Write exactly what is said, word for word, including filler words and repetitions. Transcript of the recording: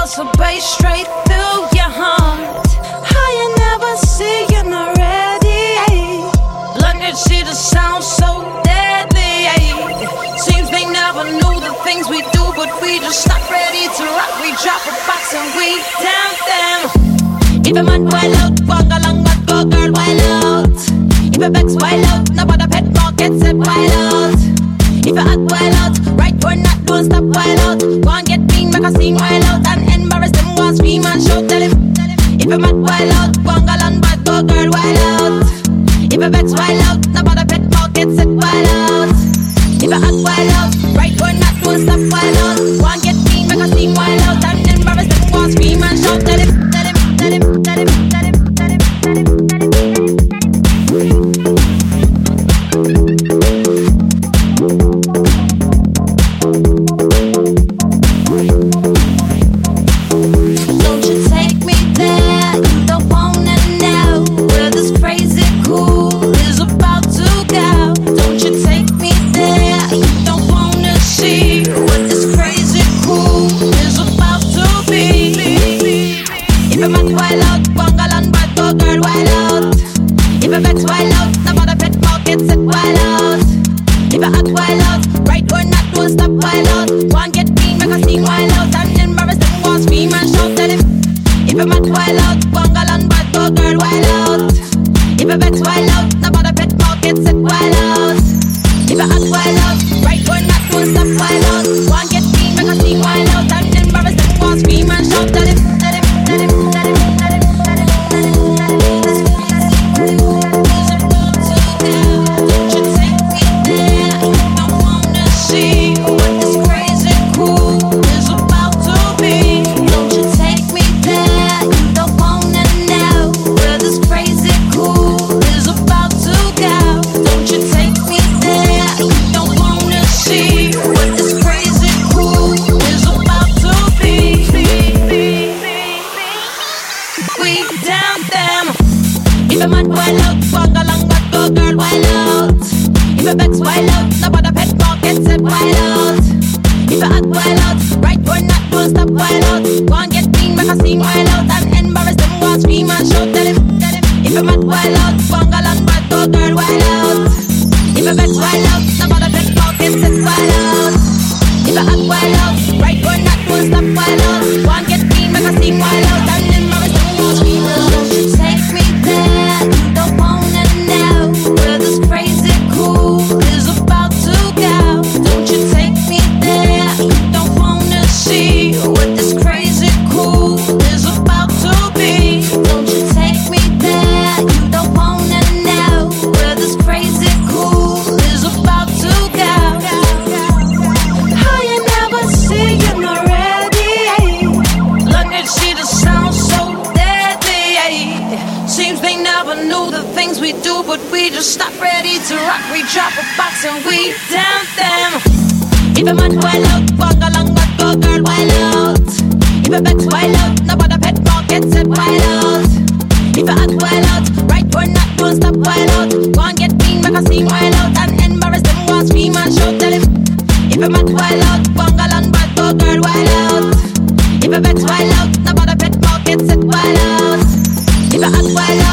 bust a bass straight through your heart. How you never see you're not ready. Blunted see the sound so deadly. Seems they never knew the things we do, but we just not ready to rock. We drop a box and we down them. If a man wild out, walk along, but go girl wild out. If a vex wild out, nobody pet market set wild out. If a hot wild out, right or not, don't stop wild out. Go and get mean, make a scene wild out, and embarrass them, go and scream and shout, tell him. If a mad wild out, go and galant, but go girl wild out. If a vex wild out, nobody pet market set wild out. If a hot wild out, right or not, don't stop wild out. Go and get mean, make a scene wild out, and embarrass them, go and scream and shout, tell him, tell him, tell him, tell him, tell him, tell him, tell him, tell him, tell him. If a vex wild out, nobody pet market set wild out. If a hot wild out.